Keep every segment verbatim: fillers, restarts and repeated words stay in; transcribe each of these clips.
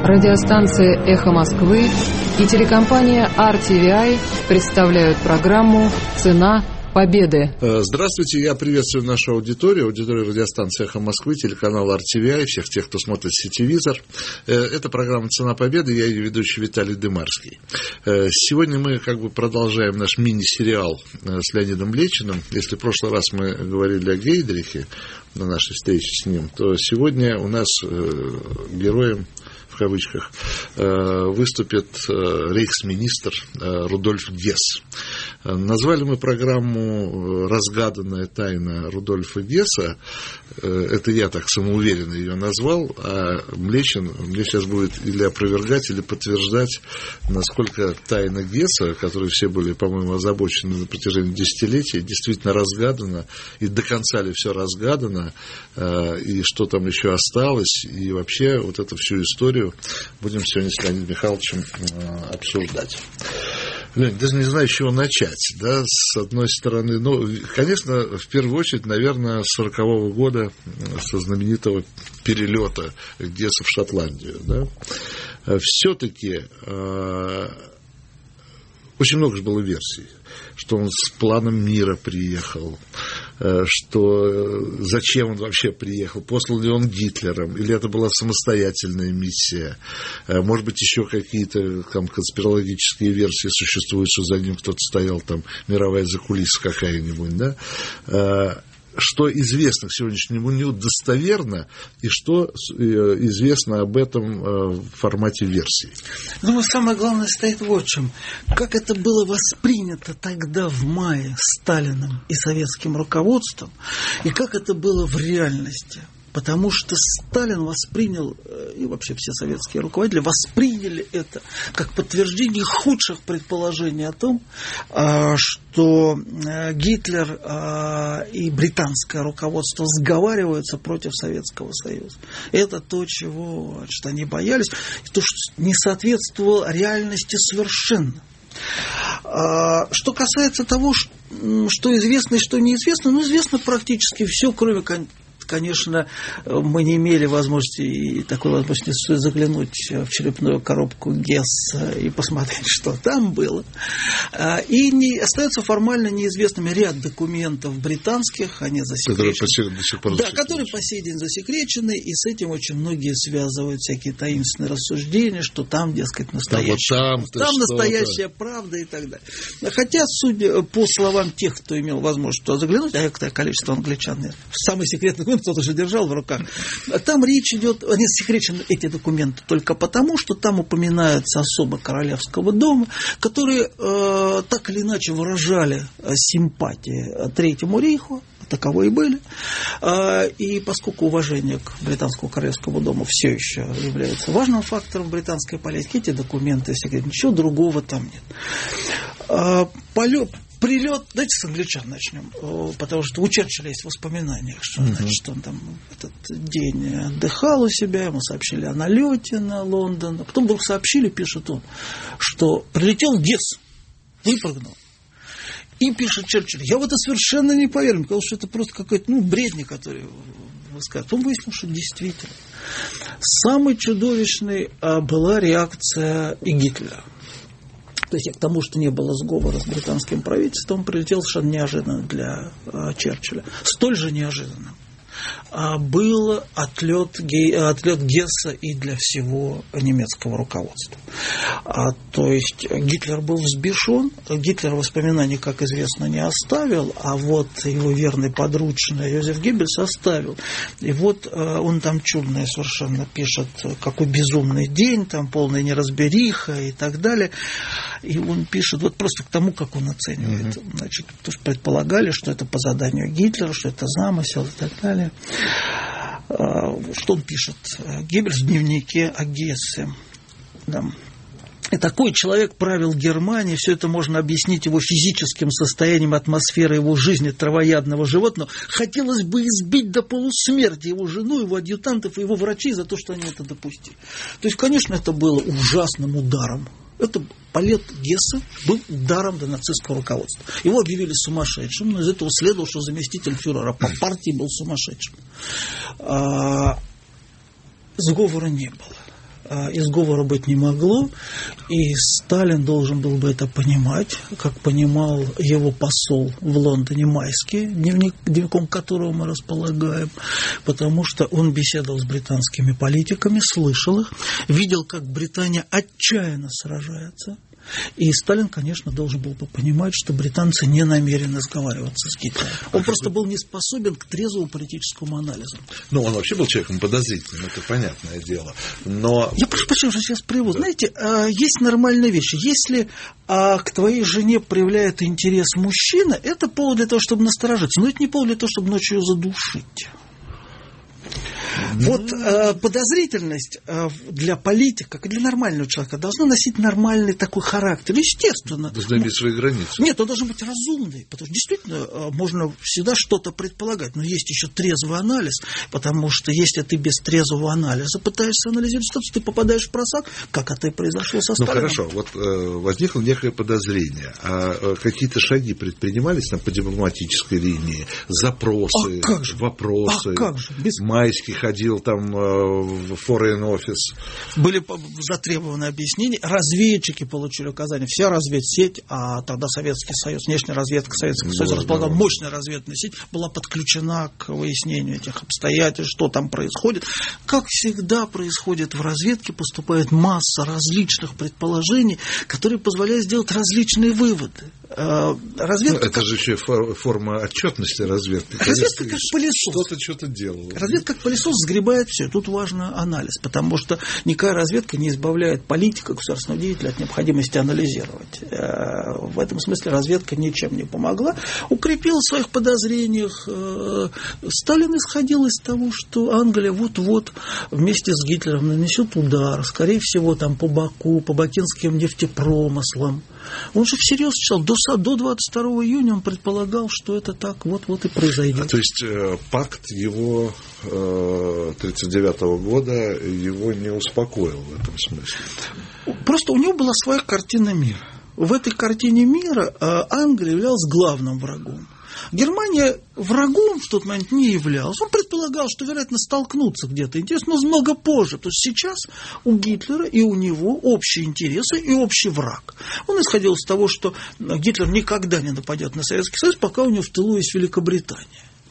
Радиостанция «Эхо Москвы» и телекомпания ар ти ви ай представляют программу «Цена победы». Здравствуйте, я приветствую нашу аудиторию, аудиторию радиостанции «Эхо Москвы», телеканала ар ти ви ай, всех тех, кто смотрит сетевизор. Это программа «Цена победы», я ее ведущий Виталий Дымарский. Сегодня мы как бы продолжаем наш мини-сериал с Леонидом Лечиным. Если в прошлый раз мы говорили о Гейдрихе на нашей встрече с ним, то сегодня у нас героем, в кавычках, выступит рейхсминистр Рудольф Гесс. Назвали мы программу «Разгаданная тайна Рудольфа Гесса». Это я так самоуверенно ее назвал, а Млечин мне сейчас будет или опровергать, или подтверждать, насколько тайна Гесса, которой все были, по-моему, озабочены на протяжении десятилетий, действительно разгадана, и до конца ли все разгадано, и что там еще осталось, и вообще вот эту всю историю будем сегодня с Леонидом Михайловичем обсуждать. Лень, даже не знаю, с чего начать, да, с одной стороны, ну, конечно, в первую очередь, наверное, с сорокового года, со знаменитого перелета Гесса в Шотландию, да, все-таки э, очень много же было версий, что он с планом мира приехал, что зачем он вообще приехал, послал ли он Гитлером, или это была самостоятельная миссия, может быть, еще какие-то там конспирологические версии существуют, что за ним кто-то стоял, там, мировая закулиса какая-нибудь, да. Что известно к сегодняшнему дню достоверно, и что известно об этом в формате версий? Ну, самое главное стоит вот в чем. Как это было воспринято тогда в мае Сталиным и советским руководством, и как это было в реальности. Потому что Сталин воспринял, и вообще все советские руководители восприняли это как подтверждение худших предположений о том, что Гитлер и британское руководство сговариваются против Советского Союза. Это то, чего значит, они боялись, и то, что не соответствовало реальности совершенно. Что касается того, что известно и что неизвестно, ну, известно практически все, кроме, конечно, мы не имели возможности и такой возможности заглянуть в черепную коробку Гесса и посмотреть, что там было. И не, остается формально неизвестными ряд документов британских, они засекречены. Которые да, которые по сей день засекречены, и с этим очень многие связывают всякие таинственные рассуждения, что там, дескать, настоящая, да, вот там, там настоящая правда и так далее. Хотя, судя по словам тех, кто имел возможность туда заглянуть, а некоторое количество англичан, самый секретный документ кто-то же держал в руках. Там речь идет, они засекречены, эти документы, только потому, что там упоминаются особо королевского дома, которые э, так или иначе выражали симпатии Третьему рейху, таково и были. И поскольку уважение к британскому королевскому дому все еще является важным фактором британской политики, эти документы секретны, ничего другого там нет. Полет Прилет, давайте с англичан начнем, потому что у Черчилля есть воспоминания, что, uh-huh. значит, он там этот день отдыхал у себя, ему сообщили о налете на Лондон, а потом вдруг сообщили, пишет он, что прилетел Гесс, выпрыгнул. И пишет Черчилль, я в это совершенно не поверил, потому что это просто какой-то, ну, бредни, который высказывает. Он выяснил, что действительно. Самой чудовищной была реакция и Гитлера. То есть, к тому, что не было сговора с британским правительством, прилетел совершенно неожиданно для а, Черчилля. Столь же неожиданно а, был отлет, отлет Гесса и для всего немецкого руководства. А, то есть, Гитлер был взбешен. Гитлер воспоминаний, как известно, не оставил, а вот его верный подручный Йозеф Геббельс оставил. И вот а, он там чудное совершенно пишет, какой безумный день, там полная неразбериха и так далее. И он пишет, вот просто к тому, как он оценивает. Uh-huh. Значит, потому что предполагали, что это по заданию Гитлера, что это замысел и так далее. Что он пишет? Геббельс в дневнике о Гессе. Да. И такой человек правил Германией, все это можно объяснить его физическим состоянием, атмосферой его жизни травоядного животного. Хотелось бы избить до полусмерти его жену, его адъютантов и его врачей за то, что они это допустили. То есть, конечно, это было ужасным ударом. Это полет Гесса был ударом для нацистского руководства. Его объявили сумасшедшим, но из этого следовало, что заместитель фюрера по партии был сумасшедшим. А, сговора не было. и сговора быть не могло, и Сталин должен был бы это понимать, как понимал его посол в Лондоне Майский, дневник, дневником которого мы располагаем, потому что он беседовал с британскими политиками, слышал их, видел, как Британия отчаянно сражается. И Сталин, конечно, должен был бы понимать, что британцы не намерены сговариваться с Гитлером. Он просто был не способен к трезвому политическому анализу. Ну, он вообще был человеком подозрительным, это понятное дело. Но... Я прошу прощения, что сейчас привел. Да. Знаете, есть нормальные вещи. Если к твоей жене проявляет интерес мужчина, это повод для того, чтобы насторожиться. Но это не повод для того, чтобы ночью ее задушить. Вот э, подозрительность э, для политика, как и для нормального человека, должна носить нормальный такой характер. Естественно. Должна иметь свои границы. Нет, он должен быть разумный. Потому что действительно э, можно всегда что-то предполагать. Но есть еще трезвый анализ. Потому что если ты без трезвого анализа пытаешься анализировать что-то, ты попадаешь в просак, как это и произошло со Сталином. Ну хорошо, вот э, возникло некое подозрение. А э, какие-то шаги предпринимались там по дипломатической линии? Запросы, а как же? вопросы? А как же? Без... Майский ходил там в Foreign Office. Были затребованы объяснения. Разведчики получили указания. Вся разведсеть, а тогда Советский Союз, внешняя разведка Советского Союза да, располагала, да. Мощная разведная сеть была подключена к выяснению этих обстоятельств, что там происходит. Как всегда происходит в разведке, поступает масса различных предположений, которые позволяют сделать различные выводы. Разведка, ну, это как... же еще форма отчетности разведки. Разведка как пылесос. Что-то что-то делал. Разведка как пылесос сгребает все. Тут важен анализ, потому что никакая разведка не избавляет политика, государственного деятеля от необходимости анализировать. В этом смысле разведка ничем не помогла. Укрепила в своих подозрениях. Сталин исходил из того, что Англия вот-вот вместе с Гитлером нанесет удар, скорее всего, там по Баку, по бакинским нефтепромыслам. Он же всерьез считал, до, до двадцать второго июня он предполагал, что это так вот-вот и произойдет. А, то есть э, пакт его э, тридцать девятого года его не успокоил в этом смысле? Просто у него была своя картина мира. В этой картине мира э, Англия являлась главным врагом. Германия врагом в тот момент не являлась. Он предполагал, что, вероятно, столкнутся где-то. Интересно, но много позже. То есть сейчас у Гитлера и у него общие интересы и общий враг. Он исходил из того, что Гитлер никогда не нападет на Советский Союз, пока у него в тылу есть Великобритания.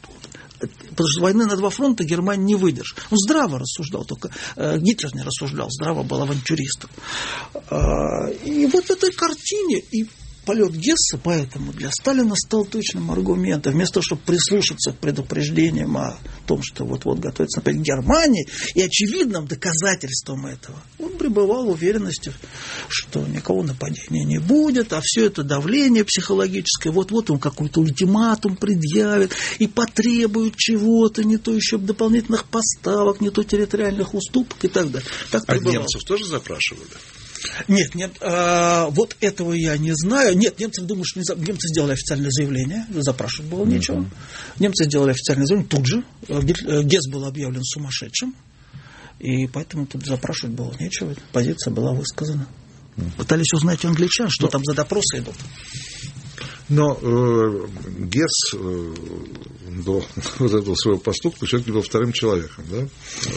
Потому что войны на два фронта Германия не выдержит. Он здраво рассуждал, только э, Гитлер не рассуждал, здраво был авантюристом. Э, и вот в этой картине и полет Гесса поэтому для Сталина стал точным аргументом. Вместо того, чтобы прислушаться к предупреждениям о том, что вот-вот готовится нападение Германии, и очевидным доказательством этого, он пребывал в уверенности, что никакого нападения не будет, а все это давление психологическое, вот-вот он какой-то ультиматум предъявит и потребует чего-то, не то еще дополнительных поставок, не то территориальных уступок и так далее. Так а немцев тоже запрашивали? Нет, нет, э, вот этого я не знаю. Нет, немцы думают, что не, немцы сделали официальное заявление, запрашивать было нечего. Mm-hmm. Немцы сделали официальное заявление тут же. Гесс был объявлен сумасшедшим, и поэтому тут запрашивать было нечего. Позиция была высказана. Mm-hmm. Пытались узнать у англичан, что Но... там за допросы идут. Но э, Гесс э, до вот этого своего поступка все-таки был вторым человеком, да?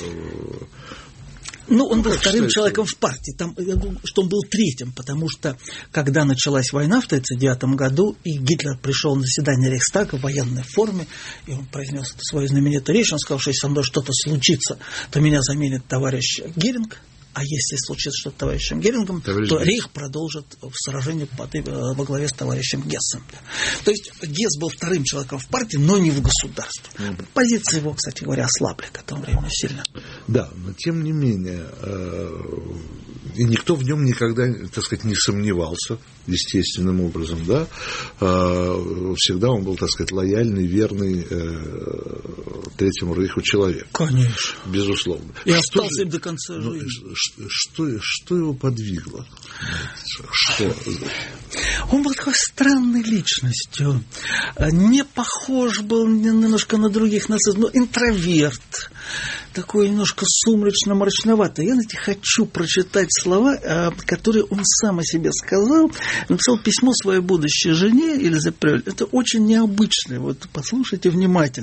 Ну, он был вторым человеком в партии. Там, я думаю, что он был третьим, потому что, когда началась война в тысяча девятьсот тридцать девятом году, и Гитлер пришел на заседание Рейхстага в военной форме, и он произнес эту свою знаменитую речь, он сказал, что если со мной что-то случится, то меня заменит товарищ Геринг, а если случится что-то с товарищем Герингом, Товарищ то Гесс. Рейх продолжит в сражении под, во главе с товарищем Гессом. То есть Гесс был вторым человеком в партии, но не в государстве. Mm-hmm. Позиция его, кстати говоря, ослабли к этому времени сильно. Да, но тем не менее, и никто в нем никогда, так сказать, не сомневался, естественным образом, да. Всегда он был, так сказать, лояльный, верный Третьему Рейху человек. Конечно. Безусловно. И что остался же, им до конца жизни. Что, что его подвигло? Что? Он был такой странной личностью. Не похож был немножко на других нацистов, но интроверт. Такой немножко сумрачно-мрачноватый. Я, знаете, хочу прочитать слова, которые он сам о себе сказал. Написал письмо своей будущей жене Элизе Прёль. Это очень необычно. Вот послушайте внимательно.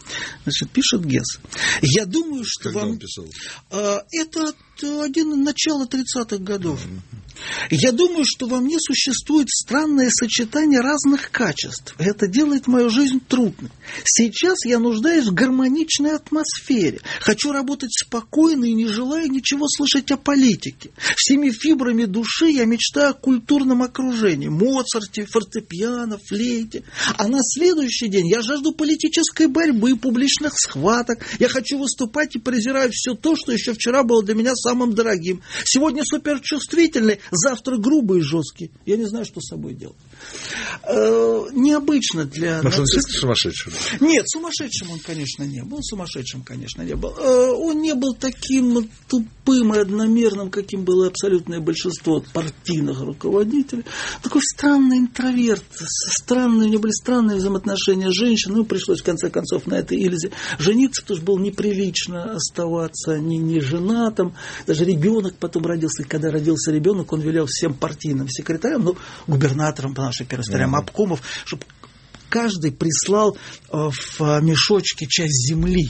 Значит, пишет Гесс. Я думаю, что Когда вам... он писал? Это один, начало тридцатых годов. Я думаю, что во мне существует странное сочетание разных качеств. Это делает мою жизнь трудной. Сейчас я нуждаюсь в гармоничной атмосфере. Хочу работать спокойно и не желаю ничего слышать о политике. Всеми фибрами души я мечтаю о культурном окружении. Моцарте, фортепиано, флейте. А на следующий день я жажду политической борьбы, публичных схваток. Я хочу выступать и презираю все то, что еще вчера было для меня самым дорогим. Сегодня суперчувствительный, завтра грубый и жесткий. Я не знаю, что с собой делать. Э, необычно для... Может, он действительно сумасшедший? Нет, сумасшедшим он, конечно, не был. Сумасшедшим, конечно, не был. Э, он не был таким тупым и одномерным, каким было абсолютное большинство партийных руководителей. Такой странный интроверт. Странные, у него были странные взаимоотношения с женщиной. Ну, пришлось, в конце концов, на этой Ильзе жениться, потому что было неприлично оставаться не, не женатым. Даже ребенок потом родился. И когда родился ребенок, он велел всем партийным секретарям, ну, губернаторам, по нашей первосторям, mm-hmm. обкомов, чтобы каждый прислал в мешочке часть земли.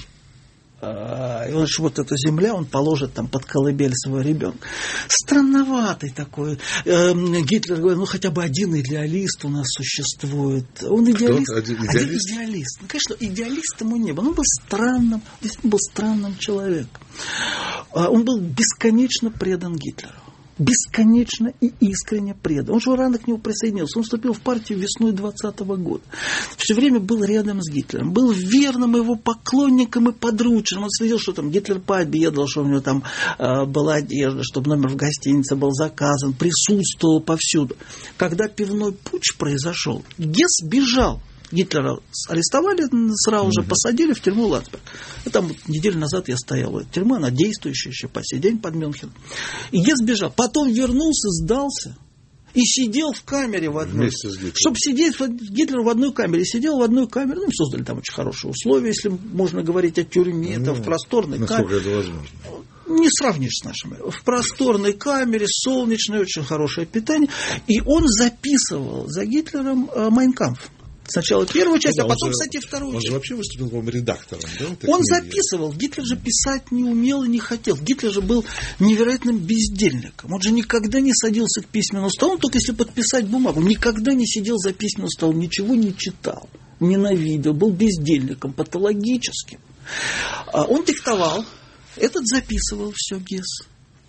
И он, вот эта земля, он положит там под колыбель своего ребенка. Странноватый такой. Гитлер говорит, ну хотя бы один идеалист у нас существует. Он идеалист. Один идеалист? Один идеалист. Ну, конечно, идеалистом он не был. Он был странным, действительно был странным человеком. Он был бесконечно предан Гитлеру. Бесконечно и искренне предан. Он же рано к нему присоединился. Он вступил в партию весной двадцатого года. Все время был рядом с Гитлером. Был верным его поклонником и подручным. Он следил, что там Гитлер пообедал, что у него там э, была одежда, чтобы номер в гостинице был заказан. Присутствовал повсюду. Когда пивной путч произошел, Гесс бежал. Гитлера арестовали, сразу же посадили в тюрьму Ландсберг. И там вот неделю назад я стоял в этой тюрьме, она действующая еще по сей день под Мюнхеном. И Гесс бежал. Потом вернулся, сдался и сидел в камере в одной. Вместе с Гитлером. Чтобы сидеть Гитлер в одной камере. Сидел в одной камере. Ну, создали там очень хорошие условия, если можно говорить о тюрьме. Ну, это в просторной камере. Насколько это возможно? Не сравнишь с нашими. В просторной камере, солнечное, очень хорошее питание. И он записывал за Гитлером «Майн кампф». Сначала первую часть, ну, а потом, же, кстати, вторую он часть. Он же вообще выступил, по-моему, редактором. Да, он книги. записывал. Гитлер же писать не умел и не хотел. Гитлер же был невероятным бездельником. Он же никогда не садился к письменному столу, только если подписать бумагу. Никогда не сидел за письменным столом, ничего не читал. Ненавидел. Был бездельником, патологическим. Он диктовал. Этот записывал все, Гесс.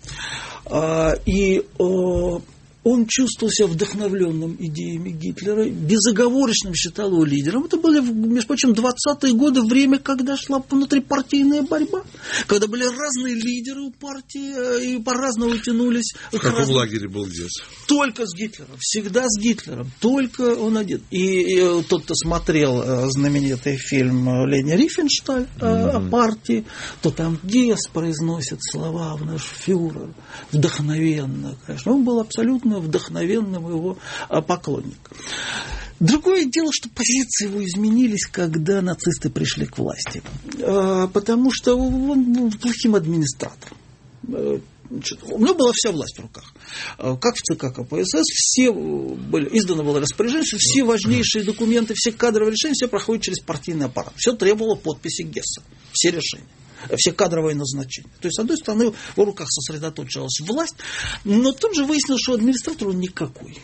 И... Он чувствовал себя вдохновленным идеями Гитлера, безоговорочным считал его лидером. Это были, между прочим, двадцатые годы, время, когда шла внутрипартийная борьба, когда были разные лидеры у партии и по-разному тянулись. В каком раз... лагере был Гесс? Только с Гитлером, всегда с Гитлером, только он один. И, и тот, кто смотрел знаменитый фильм Лени Рифеншталь mm-hmm. о партии, то там Гесс произносит слова в наш фюрер, вдохновенно, конечно. Он был абсолютно вдохновенным его поклонником. Другое дело, что позиции его изменились, когда нацисты пришли к власти. Потому что он был плохим администратором. Значит, у него была вся власть в руках. Как в ЦК КПСС, все были, издано было распоряжение, что все важнейшие документы, все кадровые решения, все проходят через партийный аппарат. Все требовало подписи Гесса. Все решения. Все кадровые назначения. То есть, с одной стороны, в руках сосредоточилась власть, но тут же выяснилось, что администратор он никакой.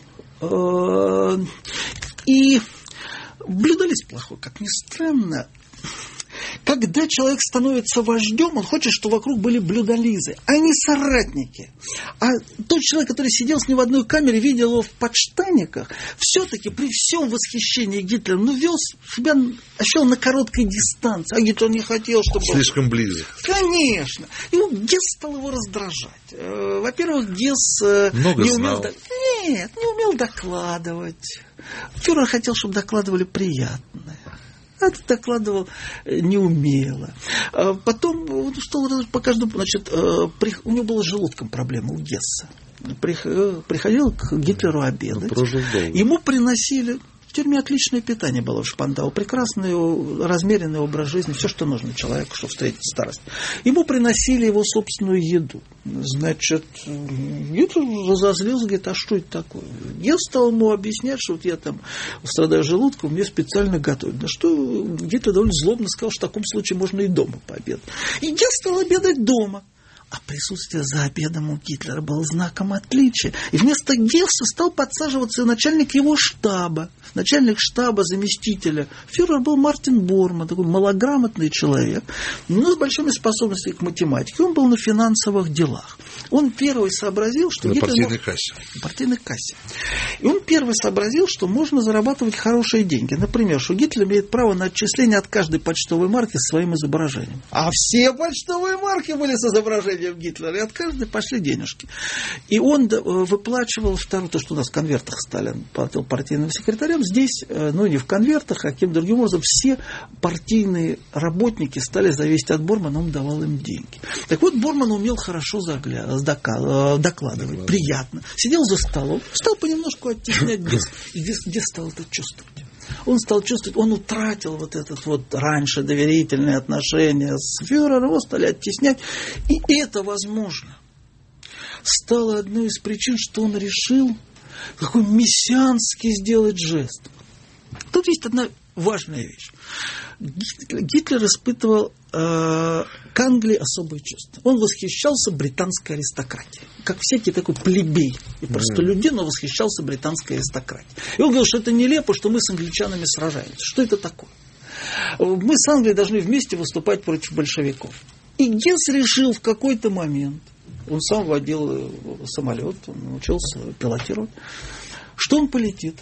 И блюдолист плохой, как ни странно. Когда человек становится вождем, он хочет, чтобы вокруг были блюдолизы, а не соратники. А тот человек, который сидел с ним в одной камере, видел его в подштанниках, все-таки при всем восхищении Гитлером, ну, вел себя, ощущал на короткой дистанции. А Гитлер не хотел, чтобы... Слишком близко. Конечно. И вот Гесс стал его раздражать. Во-первых, Гесс Много не знал. умел... Нет, не умел докладывать. Фюрер хотел, чтобы докладывали приятное. Это докладывал неумело. Потом, что по каждому, значит, у него была с желудком проблема у Гесса. Приходил к Гитлеру обедать. Ему приносили тюрьме отличное питание было у Шпандау, прекрасный размеренный образ жизни, все, что нужно человеку, чтобы встретить старость. Ему приносили его собственную еду. Значит, Гитлер разозлился, говорит, а что это такое? Я стал ему объяснять, что вот я там страдаю желудком, мне специально готовят. На что Гитлер довольно злобно сказал, что в таком случае можно и дома пообедать. И я стал обедать дома. А присутствие за обедом у Гитлера было знаком отличия. И вместо Гесса стал подсаживаться начальник его штаба. Начальник штаба, заместителя. Фюрер был Мартин Борман, такой малограмотный человек, но с большими способностями к математике. Он был на финансовых делах. Он первый сообразил, что... На Гитлер партийной мог... кассе. На партийной кассе. И он первый сообразил, что можно зарабатывать хорошие деньги. Например, что Гитлер имеет право на отчисление от каждой почтовой марки с своим изображением. А все почтовые марки были с изображением Гитлера, и от каждой пошли денежки. И он выплачивал вторую, то, что у нас в конвертах Сталин платил партийным секретарям, здесь, ну не в конвертах, а каким другим образом, все партийные работники стали зависеть от Бормана, он давал им деньги. Так вот, Борман умел хорошо заглядывать, докладывать, приятно. Сидел за столом, стал понемножку оттеснять Гесс. И Гесс стал это чувствовать. Он стал чувствовать, он утратил вот этот вот раньше доверительные отношения с фюрером, его стали оттеснять. И это, возможно, стало одной из причин, что он решил такой мессианский сделать жест. Тут есть одна важная вещь. Гитлер испытывал э, к Англии особые чувства. Он восхищался британской аристократией. Как всякий такой плебей и простолюдин, он восхищался британской аристократией. И он говорил, что это нелепо, что мы с англичанами сражаемся. Что это такое? Мы с Англией должны вместе выступать против большевиков. И Гесс решил в какой-то момент, он сам водил самолет, он научился пилотировать, что он полетит.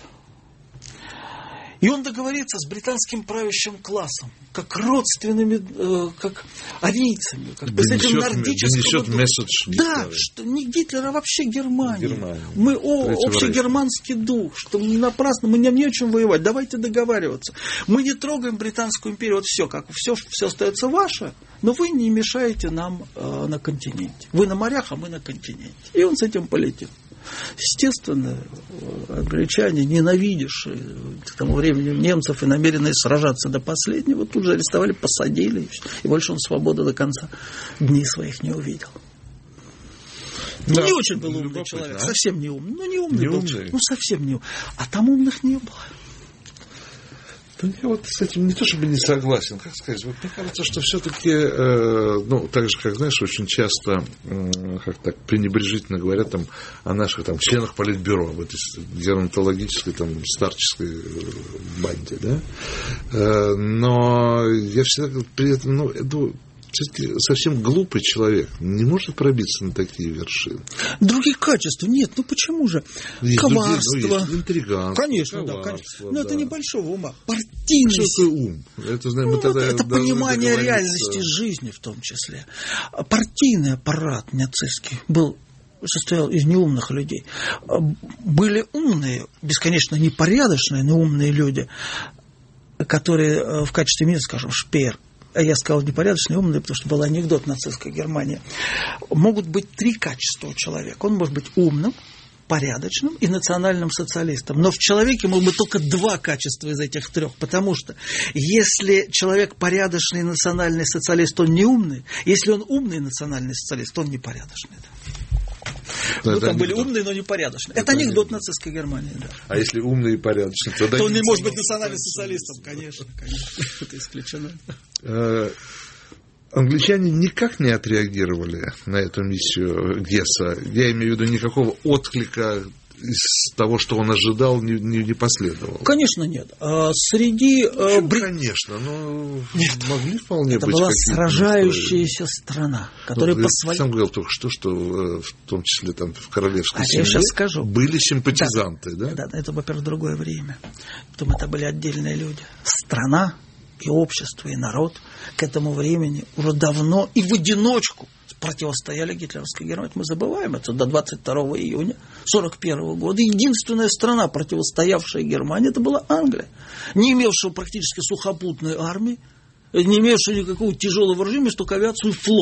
И он договорится с британским правящим классом, как родственными, э, как арийцами, как представителями нордического духа. Да, что не Гитлер, а вообще Германия. Германия. Мы о, общегерманский дух, что мы напрасно, мы не, не о чем воевать, давайте договариваться. Мы не трогаем Британскую империю, вот все, как все, все остается ваше, но вы не мешаете нам э, на континенте. Вы на морях, а мы на континенте. И он с этим полетел. Естественно, англичане, ненавидевшие к тому времени немцев и намеренные сражаться до последнего, тут же арестовали, посадили, и больше он свободы до конца дней своих не увидел. Да, не очень был умный человек, а? совсем не умный. Ну, не умный не был умный. человек, ну, совсем не умный. А там умных не было. Да я вот с этим не то чтобы не согласен, как сказать, вот мне кажется, что все-таки, э, ну, так же, как, знаешь, очень часто, э, как так, пренебрежительно говорят там о наших там членах политбюро, об этой геронтологической, там, старческой банде, да, э, но я всегда при этом, ну, это все-таки совсем глупый человек не может пробиться на такие вершины. Других качеств нет. Ну почему же? Есть коварство. Другие, ну, есть интриганство. Конечно, да, конечно. Но да. это небольшого ума. Партийность. Что такое ум? Это, знаем, ну, мы тогда это понимание реальности жизни в том числе. Партийный аппарат нацистский был состоял из неумных людей. Были умные, бесконечно непорядочные, но умные люди, которые в качестве министра, скажем, Шпеер, я сказал непорядочный, умный, потому что был анекдот нацистской Германии. Могут быть три качества у человека. Он может быть умным, порядочным и национальным социалистом. Но в человеке могут быть только два качества из этих трех. Потому что если человек порядочный и национальный социалист, он не умный. Если он умный национальный социалист, он непорядочный. Ну, там анекдот. Были умные, но непорядочные. Это, это анекдот нацистской Германии. Да. А если умный и порядочный, то, то он не может быть национальным социалистом. Конечно, конечно. Это исключено. Англичане никак не отреагировали на эту миссию Гесса. Я имею в виду, никакого отклика из того, что он ожидал, не, не, не последовало. Конечно, нет. А среди... Почему, Бри... конечно, но нет. могли вполне это быть... Это была сражающаяся страна, которая ну, по своей... Сам говорил только что, что в том числе там, в королевской а семье я скажу. были симпатизанты. Да, да? Да, это, во-первых, другое время. Потом это были отдельные люди. Страна и общество, и народ к этому времени уже давно и в одиночку противостояли гитлеровской Германии. Мы забываем это до двадцать второго июня сорок первого года. Единственная страна, противостоявшая Германии, это была Англия, не имевшая практически сухопутной армии, не имевшая никакого тяжелого вооружения, только авиацию и флот.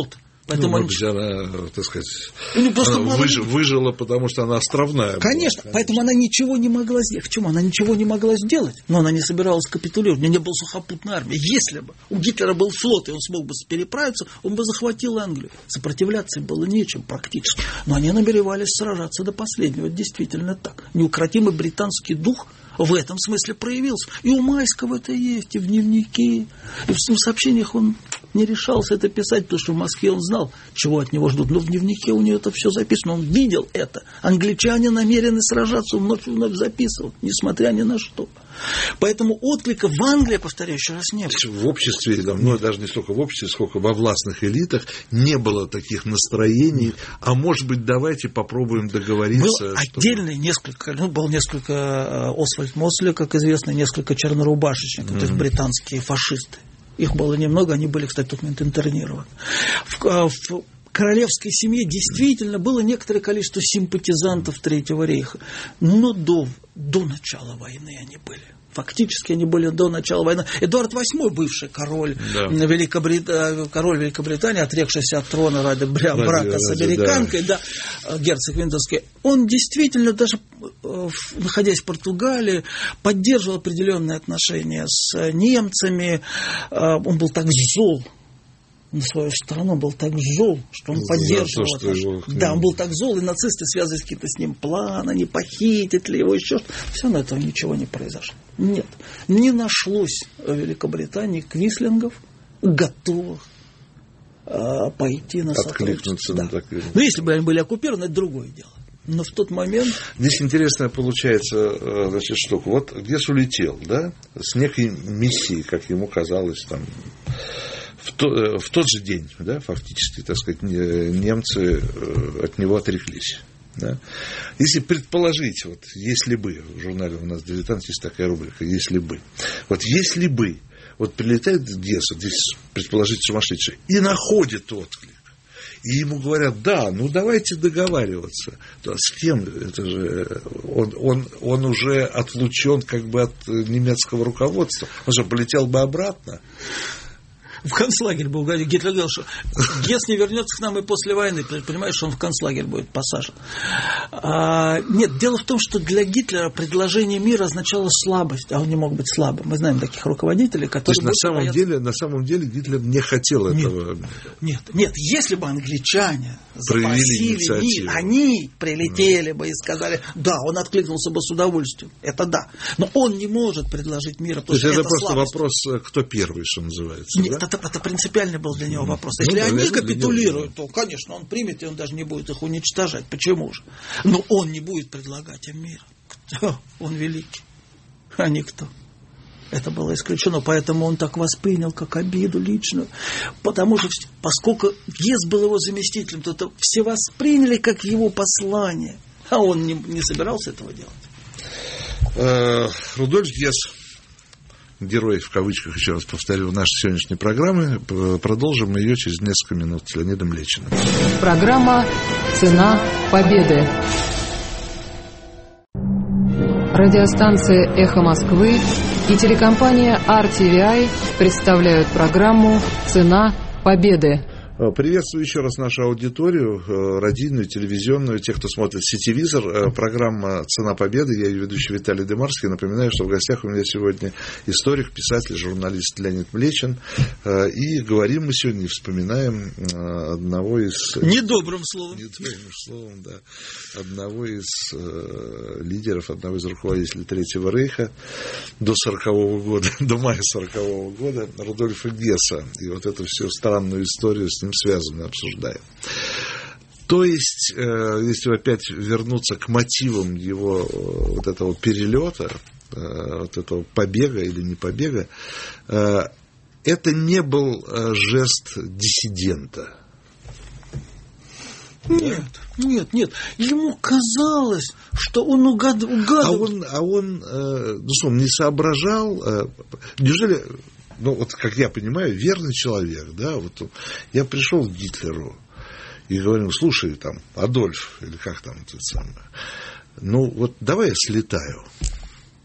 Поэтому ну, может она, быть, она, так сказать, ну, просто она выж, выжила, потому что она островная. Конечно, была, конечно, поэтому она ничего не могла сделать. Почему? Она ничего не могла сделать, но она не собиралась капитулировать. У нее не было сухопутной армии. Если бы у Гитлера был флот, и он смог бы переправиться, он бы захватил Англию. Сопротивляться было нечем практически. Но они намеревались сражаться до последнего. Действительно так. Неукротимый британский дух в этом смысле проявился. И у Майского это есть, и в дневнике, и в сообщениях он не решался это писать, потому что в Москве он знал, чего от него ждут. Но в дневнике у него это все записано. Он видел это. Англичане намерены сражаться, он вновь и вновь записывал, несмотря ни на что. Поэтому отклика в Англии, повторяю еще раз, не было. В обществе, ну, даже не столько в обществе, сколько во властных элитах не было таких настроений. А может быть, давайте попробуем договориться. Было отдельные несколько, ну, было несколько Освальд Мосли, как известно, несколько чернорубашечников, mm-hmm. то есть британские фашисты. Их было немного, они были, кстати, в тот момент интернированы. В, в королевской семье действительно было некоторое количество симпатизантов Третьего рейха, но до, до начала войны они были. Фактически они были до начала войны. Эдуард восьмой, бывший король, да. Великобрит... король Великобритании, отрекшийся от трона ради брака ради, с американкой, да. Да, герцог Виндзорский, он действительно, даже находясь в Португалии, поддерживал определенные отношения с немцами. Он был так зол на свою страну, был так зол, что он за поддерживал то, что его... Да, он был так зол, и нацисты связывались какие-то с ним планы, не похитить ли его, еще что-то. Все равно этого ничего не произошло. Нет. Не нашлось в Великобритании квислингов, готовых а, пойти на сотрудничество. Да. Но если бы они были оккупированы, это другое дело. Но в тот момент... Здесь интересно получается, значит, штука. Вот Гесс улетел, да, с некой миссией, как ему казалось, там... В, то, в тот же день, да, фактически, так сказать, немцы от него отреклись. Да. Если предположить, вот, если бы, в журнале у нас «Дилетант» есть такая рубрика, если бы, вот если бы, вот прилетает Гесс, вот здесь предположить сумасшедший, и находит отклик, и ему говорят, да, ну давайте договариваться. То с кем? Это же он, он, он уже отлучен как бы от немецкого руководства. Он же полетел бы обратно. В концлагерь был. Гитлер говорил, что Гесс не вернется к нам и после войны. Понимаешь, что он в концлагерь будет посажен. А, нет, дело в том, что для Гитлера предложение мира означало слабость, а он не мог быть слабым. Мы знаем таких руководителей, которые... То есть, на самом, боятся... деле, на самом деле Гитлер не хотел нет, этого... Нет, нет, если бы англичане запросили мир, они прилетели mm. бы и сказали, да, он откликнулся бы с удовольствием. Это да. Но он не может предложить мира. То есть, это, это просто слабость. Вопрос, кто первый, что называется. Нет, да? это, это принципиальный был для него вопрос. Если ну, они капитулируют, то, конечно, он примет, и он даже не будет их уничтожать. Почему же? Но он не будет предлагать им мир. Кто? Он великий, а никто. Это было исключено, поэтому он так воспринял, как обиду личную. Потому что, поскольку Гесс был его заместителем, то это все восприняли как его послание. А он не, не собирался этого делать. Рудольф Гесс, герой в кавычках, еще раз повторю, нашей сегодняшней программы. Продолжим ее через несколько минут с Леонидом Лечиным. Программа «Цена победы». Радиостанция «Эхо Москвы» и телекомпания ар ти ви ай представляют программу «Цена победы». Приветствую еще раз нашу аудиторию, радийную, телевизионную, тех, кто смотрит сетевизор. Программа «Цена победы». Я ее ведущий Виталий Дымарский. Напоминаю, что в гостях у меня сегодня историк, писатель, журналист Леонид Млечин. И говорим мы сегодня, вспоминаем одного из... Недобрым словом. Недобрым словом, да. Одного из лидеров, одного из руководителей Третьего рейха до сорокового года, до мая сорокового года, Рудольфа Гесса. И вот эту всю странную историю с ним связано, обсуждаем. То есть, если опять вернуться к мотивам его вот этого перелета, вот этого побега или не побега, это не был жест диссидента. Нет, нет, нет. Ему казалось, что он угад... угадывал. А он, а он, ну что, он не соображал? Неужели... Ну, вот, как я понимаю, верный человек, да, вот я пришел к Гитлеру и говорю, слушай, там, Адольф, или как там это самое, ну, вот давай я слетаю.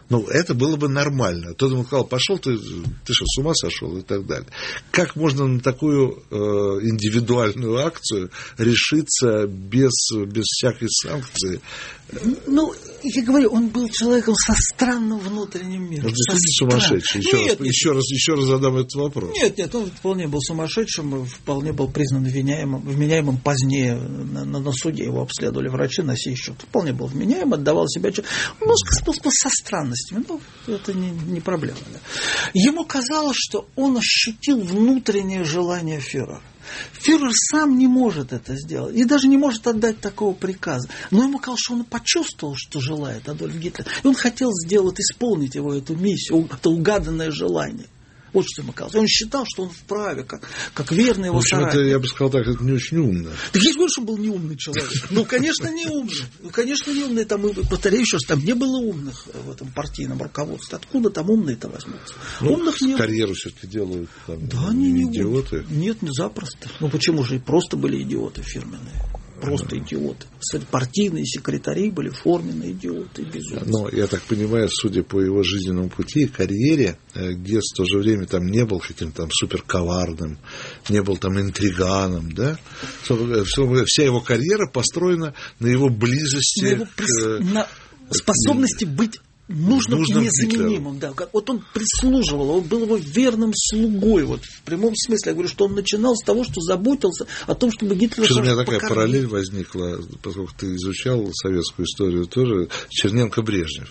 Ну, это было бы нормально. Тот ему сказал, пошел ты, ты что, с ума сошел и так далее. Как можно на такую э, индивидуальную акцию решиться без, без всякой санкции? Ну, я говорю, он был человеком со странным внутренним миром. Он действительно сумасшедший. Еще, нет, раз, нет. Еще, раз, еще раз задам этот вопрос. Нет, нет, он вполне был сумасшедшим, вполне был признан вменяемым, вменяемым позднее. На, на, на суде его обследовали врачи на сей счет. Вполне был вменяем, отдавал себя. Немножко спустил со странностями, но это не, не проблема. Да. Ему казалось, что он ощутил внутреннее желание фюрера. Фюрер сам не может это сделать и даже не может отдать такого приказа. Но ему казалось, что он почувствовал, что желает Адольф Гитлер. И он хотел сделать, исполнить его эту миссию, это угаданное желание. Вот что ему казалось. Он считал, что он вправе, как, как верный его соратник. Это, я бы сказал так, это не очень умно. Так я же говорю, что он был не умный человек. Ну, конечно, не умный. Ну, конечно, не умный. Там, повторяю еще раз, там не было умных в этом партийном руководстве. Откуда там умные-то возьмутся? Ну, умных не карьеру все-таки делают там, да, они не идиоты. Нет, не запросто. Ну, почему же и просто были идиоты фирменные? Просто а, идиоты. Партийные секретари были форменные идиоты, безумцы. Но, я так понимаю, судя по его жизненному пути и карьере, Гесс в то же время там не был каким-то там суперковарным, не был там интриганом, да? Вся его карьера построена на его близости на его прис... к... на способности быть нужным и незаменимым. Да. Вот он прислуживал, он был его верным слугой. Вот, в прямом смысле. Я говорю, что он начинал с того, что заботился о том, чтобы Гитлер... Что-то у меня такая покормить. Параллель возникла, поскольку ты изучал советскую историю тоже, Черненко-Брежнев.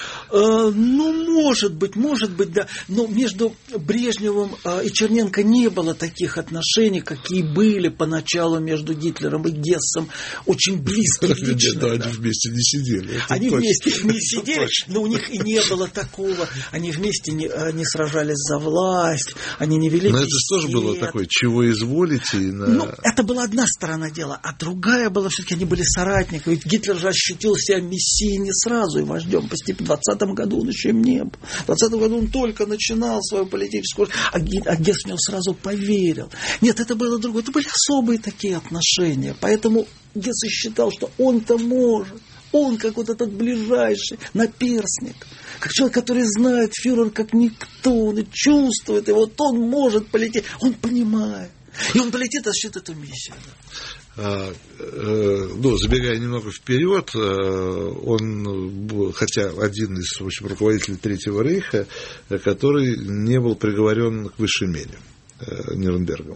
Ну, может быть, может быть, да. Но между Брежневым и Черненко не было таких отношений, какие были поначалу между Гитлером и Гессом. Очень близкие лично. Да, они вместе не сидели. Они вместе не сидели, но у них и не было такого. Они вместе не, не сражались за власть, они не вели бесед. Но это тоже было такое, чего изволите. На... Ну, это была одна сторона дела, а другая была, все-таки они были соратниками. Ведь Гитлер же ощутил себя мессией не сразу и вождем постепенно. В двадцатом году он еще им не был. В двадцатом году он только начинал свою политическую... А Гесс в него сразу поверил. Нет, это было другое. Это были особые такие отношения. Поэтому Гесс и считал, что он-то может. Он, как вот этот ближайший наперсник. Как человек, который знает фюрер как никто. Он чувствует его. Вот он может полететь. Он понимает. И он полетит и осуществит эту миссию. Ну, забегая немного вперед, он, хотя один из, в общем, руководителей Третьего Рейха, который не был приговорен к высшей мере Нюрнбергом.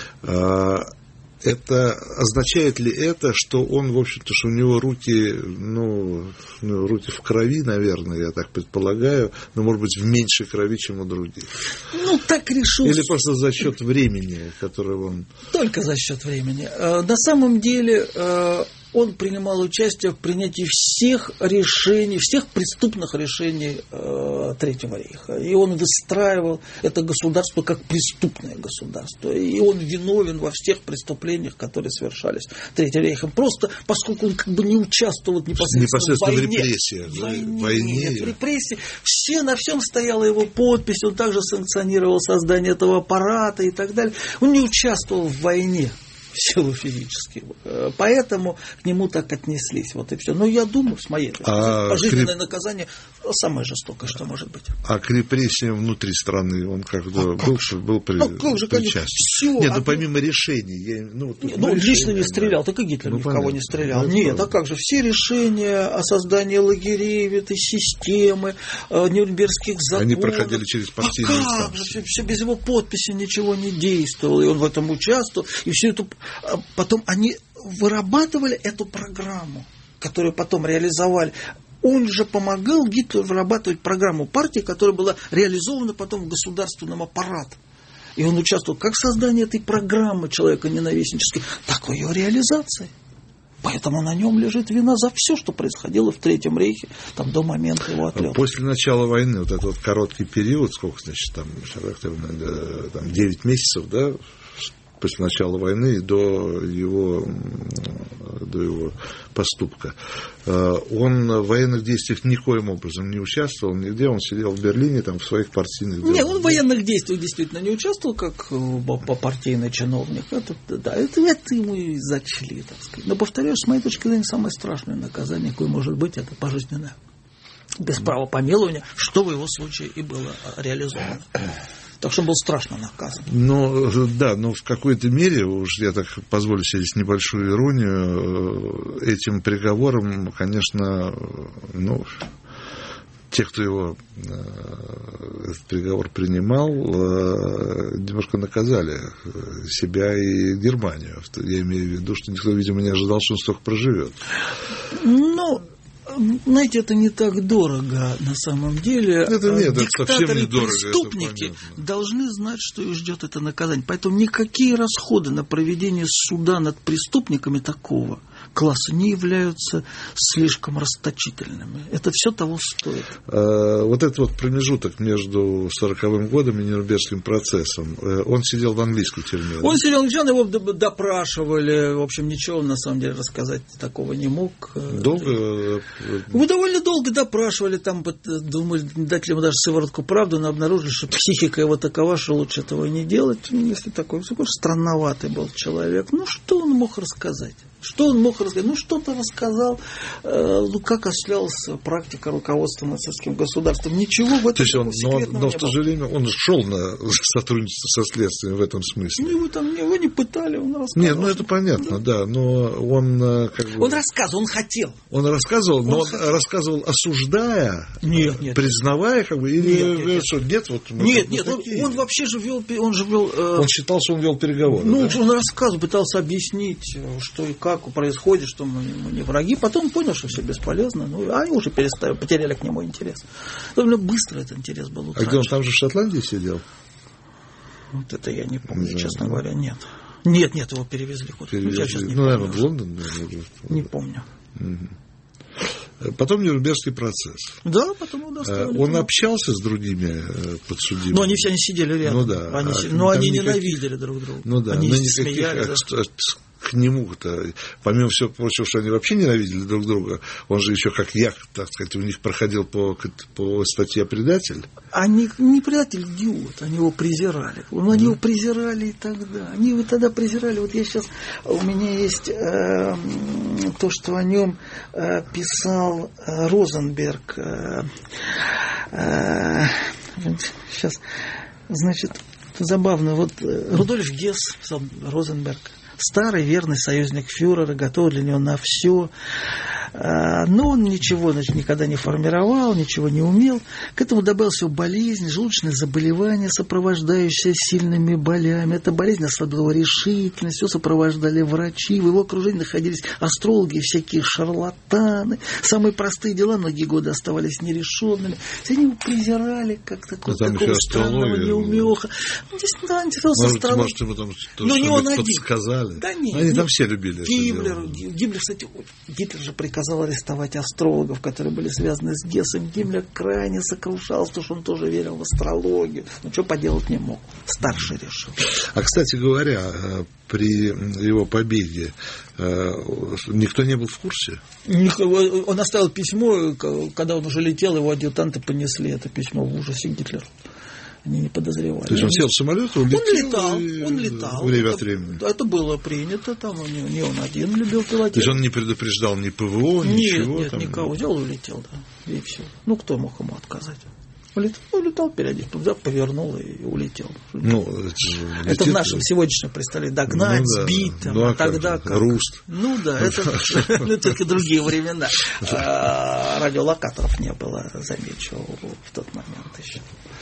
Это означает ли это, что он, в общем-то, что у него руки, ну, руки в крови, наверное, я так предполагаю, но, может быть, в меньшей крови, чем у других? Ну, так решил. Или просто за счет времени, которое он... Только за счет времени. На самом деле, он принимал участие в принятии всех решений, всех преступных решений Третьего Рейха. И он выстраивал это государство как преступное государство. И он виновен во всех преступлениях, которые совершались Третьим Рейхом. Просто поскольку он как бы не участвовал непосредственно, непосредственно в войне. Репрессиях, в войне. войне. Нет, в репрессии. Все, на всем стояла его подпись. Он также санкционировал создание этого аппарата и так далее. Он не участвовал в войне. В силу физически. Поэтому к нему так отнеслись. Вот и все. Но я думаю, с моей точки зрения, а пожизненное креп... наказание самое жестокое, что может быть. А к репрессиям внутри страны он как бы а был, как был при... ну, как же, причастен? Все, Нет, а... ну помимо решений. Я... Ну, вот, ну, решения, лично не стрелял, да. Так и Гитлер ну, ни в кого не стрелял. Ну, Нет, а как же? Все решения о создании лагерей, этой системы, Нюрнбергских законов. Они проходили через партийные а как же? Все, все без его подписи ничего не действовало. И он в этом участвовал. И все это... Потом они вырабатывали эту программу, которую потом реализовали. Он же помогал Гитлеру вырабатывать программу партии, которая была реализована потом в государственном аппарате. И он участвовал как в создании этой программы человека-ненавистнической, так и в ее реализации. Поэтому на нем лежит вина за все, что происходило в Третьем Рейхе там, до момента его отлета. После начала войны, вот этот вот короткий период, сколько, значит, там, там девять месяцев, да, после начала войны до его, до его поступка. Он в военных действиях никоим образом не участвовал нигде, он сидел в Берлине там, в своих партийных делах. Нет, он в военных действиях действительно не участвовал, как партийный чиновник. Это, да, это, это ему и зачли, так сказать. Но, повторяю, с моей точки зрения, самое страшное наказание, какое может быть, это пожизненное. без права помилования, что в его случае и было реализовано. Так что он был страшно наказан. Ну, да, но в какой-то мере, уж я так позволю себе здесь небольшую иронию, этим приговором, конечно, ну, те, кто его, этот приговор принимал, немножко наказали себя и Германию. Я имею в виду, что никто, видимо, не ожидал, что он столько проживет. Ну, знаете, это не так дорого на самом деле. Это нет, диктаторы это совсем и недорого, преступники должны знать, что их ждет это наказание. Поэтому никакие расходы на проведение суда над преступниками такого класса не являются слишком расточительными. Это все того стоит. А, вот этот вот промежуток между сороковым годом и Нюрнбергским процессом, он сидел в английской тюрьме. Он да? сидел в тюрьме, его допрашивали. В общем, ничего он на самом деле рассказать такого не мог. Долго? Вы довольно долго допрашивали, там думали, дать ли ему даже сыворотку правды, но обнаружили, что психика его такова, что лучше этого не делать, если такой странноватый был человек. Ну, что он мог рассказать? Что он мог рассказать? Ну, что-то рассказал, ну, как осуществлялась практика руководства нацистским государством. Ничего в этом То есть он, но, секретного но не в то было. же время он шел на сотрудничество со следствием в этом смысле. Ну, его, там, его не пытали, он рассказал. Нет, ну это понятно, да, но он как бы... Он рассказывал, он хотел. Он рассказывал, но он он хотел. рассказывал, осуждая, нет, нет, признавая, как бы, или нет, нет, что, нет, вот мы нет, как нет, бы он, такие. он вообще же вел, он же вел... Э, он считал, что он вел переговоры. Ну, да? он рассказывал, пытался объяснить, что и как происходит, что мы, мы не враги. Потом понял, что все бесполезно. Ну, они уже перестали, потеряли к нему интерес. Довольно быстро этот интерес был утрачен. А где он там же в Шотландии сидел? Вот это я не помню, да. честно говоря, нет. Нет, нет, его перевезли куда-то. Перевезли. Я сейчас не ну, помню. наверное, в Лондон. Наверное, не помню. Угу. Потом Нюрнбергский процесс. Да, потом его доставили. Он общался с другими подсудимыми. Но они все они сидели рядом. Ну, да. Они, а, но они никаких... ненавидели друг друга. Ну да, они но никаких смеялись. Да. К нему-то, помимо всего прочего, что они вообще ненавидели друг друга, он же еще как я, так сказать, у них проходил по, по статье «Предатель». Они не предатель, идиот, они его презирали. Ну, они mm. его презирали и тогда. Они его тогда презирали. Вот я сейчас, у меня есть э, то, что о нем э, писал э, Розенберг. Э, э, сейчас, значит, забавно. Вот Рудольф Гесс писал Розенберг. Старый верный союзник фюрера, готов для него на все. Но он ничего, значит, никогда не формировал, ничего не умел. К этому добавился болезнь, желудочное заболевание, сопровождающее сильными болями. Эта болезнь ослабила решительность, все сопровождали врачи. В его окружении находились астрологи, всякие шарлатаны. Самые простые дела многие годы оставались нерешенными. Все они его презирали, как такого, ну, такого странного неумеха. Ну, здесь, да, интересовался астрологией. Может, ему там Но не он один. Подсказали. Да нет, они нет. там все любили Гиммлер, Гиммлер, кстати, Гитлер же приказал арестовать астрологов, которые были связаны с Гессом. Гиммлер крайне сокрушался, потому что он тоже верил в астрологию. Но что поделать не мог. Старший решил. А, кстати говоря, при его победе никто не был в курсе? Он оставил письмо, когда он уже летел, его адъютанты понесли это письмо в ужасе Гитлеру. Они не подозревали. То есть он сел в самолет, он летел, он летал, и... он летал. Время это, от времени. Это было принято, там не, не он один любил пилотировать. То есть он не предупреждал ни ПВО, нет, ничего? Нет, там... никого. Взял и улетел, да, и все. Ну, кто мог ему отказать? Улетал, улетал периодически, туда повернул и улетел. Ну, это, это в нашем сегодняшнем представлении догнать, ну, да. сбить. Там, ну, а тогда как? Руст. Ну да, это только другие времена. Радиолокаторов не было, замечу, в тот момент еще.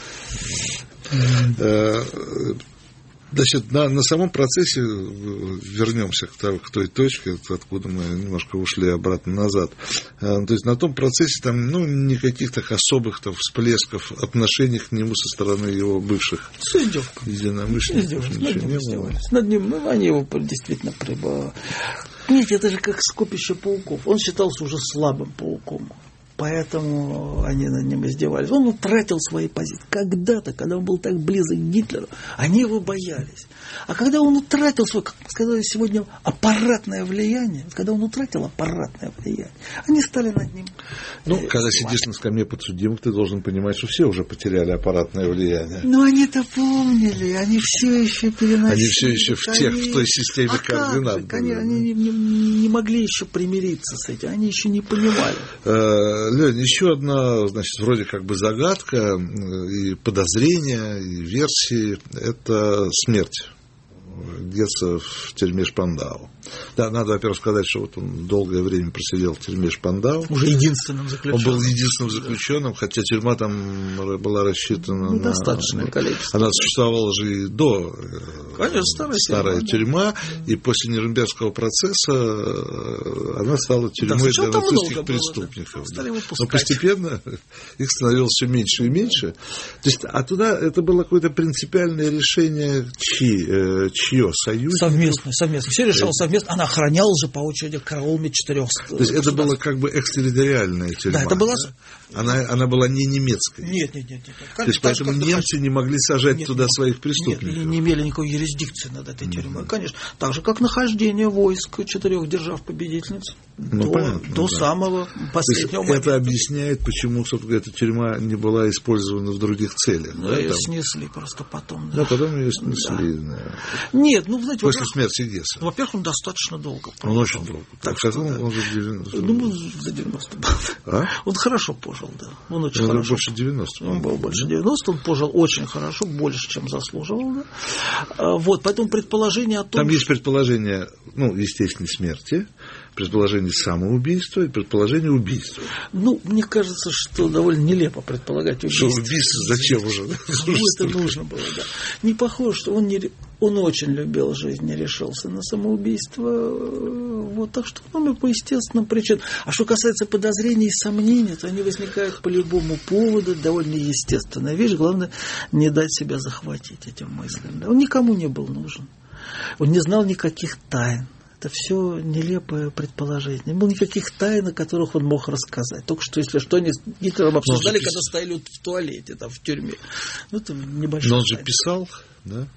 Значит, на, на самом процессе вернемся к, к той точке, откуда мы немножко ушли обратно назад. То есть на том процессе там ну, никаких так особых там, всплесков отношений к нему со стороны его бывших единомышленников ничего не было. Над ним, ну, они его действительно прибавили. Видите, это же как скопище пауков. Он считался уже слабым пауком. Поэтому они над ним издевались. Он утратил свои позиции. Когда-то, когда он был так близок к Гитлеру, они его боялись. А когда он утратил свое, как мы сказали сегодня, аппаратное влияние, когда он утратил аппаратное влияние, они стали над ним. Ну, э, когда сидишь на скамье подсудимых, ты должен понимать, что все уже потеряли аппаратное влияние. Но они-то помнили, они все еще переносили. Они все еще в, тех, в той системе а координат. Как же, они не, не, не могли еще примириться с этим, они еще не понимали. Лень, еще одна, значит, вроде как бы загадка и подозрение, и версии – это смерть Гесса в тюрьме Шпандау. Да, надо, во-первых, сказать, что вот он долгое время просидел в тюрьме Шпандау. Уже единственным заключенным. Он был единственным заключенным, да. Хотя тюрьма там была рассчитана ну, на... достаточное количество. Она существовала же и до. Конечно, старая, старая тюрьма, да. И после Нюрнбергского процесса она стала тюрьмой да, для нацистских преступников. Да. Но постепенно их становилось все меньше и меньше. То есть, а туда это было какое-то принципиальное решение чьи, чье? Союз? Совместное, совместное. Все решало совместно. Она охраняла же по очереди караулами четырех. То есть это было как бы экстерриториальная тюрьма. Да, это была... Да? Она, она была не немецкой. Нет, нет, нет. нет. То есть поэтому немцы не могли сажать нет, туда нет, своих преступников. Нет, не имели никакой юрисдикции над этой тюрьмой. Mm-hmm. Конечно. Так же, как нахождение войск четырех держав-победительниц ну, до, понятно, до да. самого последнего То есть момента. Это объясняет, почему, собственно, эта тюрьма не была использована в других целях. Ну, да, ее там... снесли просто потом. Да, да потом ее снесли. Да. Да. Нет, ну, знаете, после смерти Гесса. Во-первых, он достаточно долго. Он очень долго. Так что, да. Он уже девяносто. Ну, за девяносто был. А? Он хорошо пожил, да. Он очень он хорошо. больше девяносто. Он был больше девяносто, он пожил очень хорошо, больше, чем заслуживал. Да. Вот, поэтому предположение о том... Там есть предположение, ну, естественной смерти, предположение самоубийства и предположение убийства. Ну, мне кажется, что довольно нелепо предполагать убийство. Что убийство зачем уже? Кому это нужно было, да. Не похоже, что он, не, он очень любил жизнь, не решился на самоубийство. Вот, так что он по естественным причинам. А что касается подозрений и сомнений, то они возникают по любому поводу, довольно естественная вещь. Главное, не дать себя захватить этим мыслям. Он никому не был нужен. Он не знал никаких тайн. Это все нелепое предположение. Не было никаких тайн, о которых он мог рассказать. Только что, если что, они с Гитлером обсуждали, когда стояли в туалете, там, в тюрьме. Ну, это небольшая Но он же тайна. Писал, да,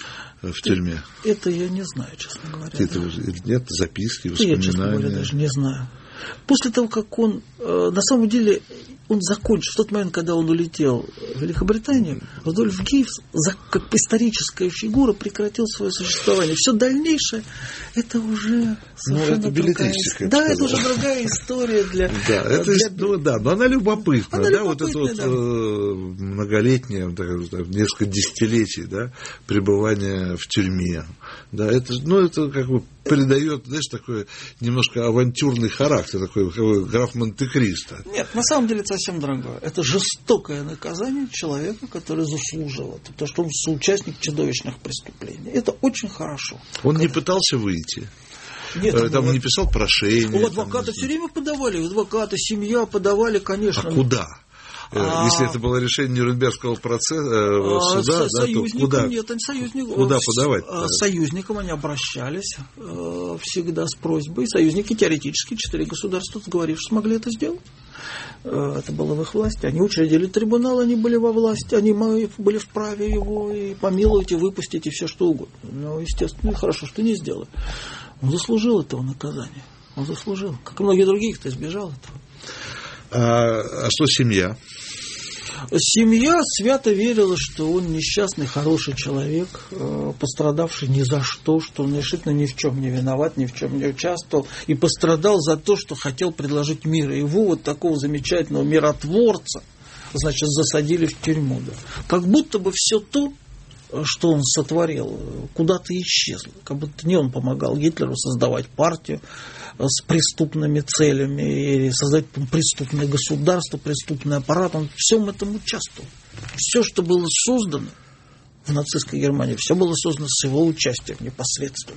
в тюрьме? Это я не знаю, честно говоря. Это да. Нет, записки, это воспоминания? Я, честно говоря, даже не знаю. После того, как он, на самом деле, он закончил, в тот момент, когда он улетел в Великобританию, Рудольф Гейвс, как историческая фигура, прекратил свое существование. Все дальнейшее, это уже совершенно ну, это другая история. Да, это уже другая история для... Да, это, для... Ну, да, но она любопытна. Она да, любопытная, вот это да. вот многолетнее, несколько десятилетий, да, пребывание в тюрьме. Да, это, ну, это как бы придает, знаешь, такой немножко авантюрный характер, такой, такой граф Монте-Кристо. Нет, на самом деле это совсем другое. Это жестокое наказание человека, который заслужил это, потому что он соучастник чудовищных преступлений. Это очень хорошо. Он Когда... не пытался выйти? Нет, там, там было... не писал прошение? У адвоката там... все время подавали, у адвоката семья подавали, конечно. А куда? А, Если это было решение Нюрнбергского процесса, э, суда, да, то куда, нет, союзник, куда подавать? С союзникам они обращались э, всегда с просьбой. Союзники теоретически, четыре государства, сговорившись, смогли это сделать. Э, это было в их власти. Они учредили трибунал, они были во власти, они были вправе его и помиловать, и выпустить, и все что угодно. Но, естественно, хорошо, что не сделали. Он заслужил этого наказания. Он заслужил. Как и многие другие, кто избежал этого. А, а что семья? Семья свято верила, что он несчастный, хороший человек, пострадавший ни за что, что он решительно ни в чем не виноват, ни в чем не участвовал, и пострадал за то, что хотел предложить мир. И его, вот такого замечательного миротворца, значит, засадили в тюрьму. Да. Как будто бы все то, что он сотворил, куда-то исчезло. Как будто не он помогал Гитлеру создавать партию с преступными целями и создать преступное государство, преступный аппарат. Он в всем этом участвовал. Все, что было создано в нацистской Германии, все было создано с его участием непосредственно.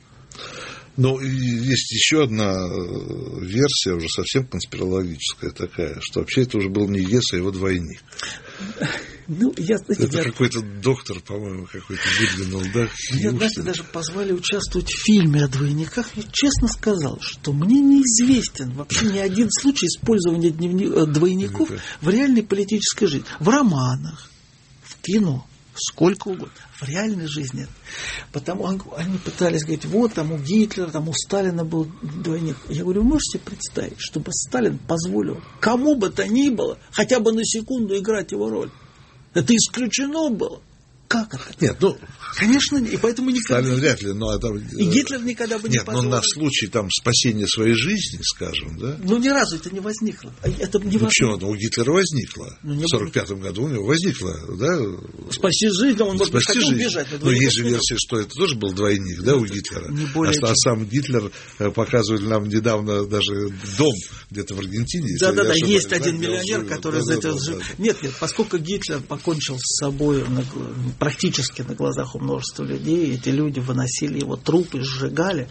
Но есть еще одна версия, уже совсем конспирологическая такая, что вообще это уже был не Гесс, а его двойник. Ну, я, знаете, это я... какой-то доктор, по-моему, какой-то выдвинул, да? Меня однажды даже позвали участвовать в фильме о двойниках. Я честно сказал, что мне неизвестен вообще ни один случай использования дневни... двойников в реальной политической жизни. В романах, в кино, сколько угодно. В реальной жизни. Потому они пытались говорить, вот там у Гитлера, там у Сталина был двойник. Я говорю, вы можете представить, чтобы Сталин позволил кому бы то ни было хотя бы на секунду играть его роль? Это исключено было. Как это? Нет, ну... Конечно, и поэтому никогда... Сталин вряд ли, но... Это... И Гитлер никогда бы не Нет, позволил. но на случай там спасения своей жизни, скажем, да? Ну, ни разу это не возникло. Это не ну, возникло. почему? Ну, у Гитлера возникло. Ну, в сорок пятом году у него возникло, да? Спасти жизнь, он, может быть, Спасти хотел жизнь. бежать. Но есть же версия, что это тоже был двойник, да, у Гитлера. Не более а, а сам Гитлер показывали нам недавно даже дом где-то в Аргентине. Да-да-да, есть да, один миллионер, который за это... Нет, нет, поскольку Гитлер покончил с собой на, практически на глазах у множества людей, эти люди выносили его трупы, сжигали,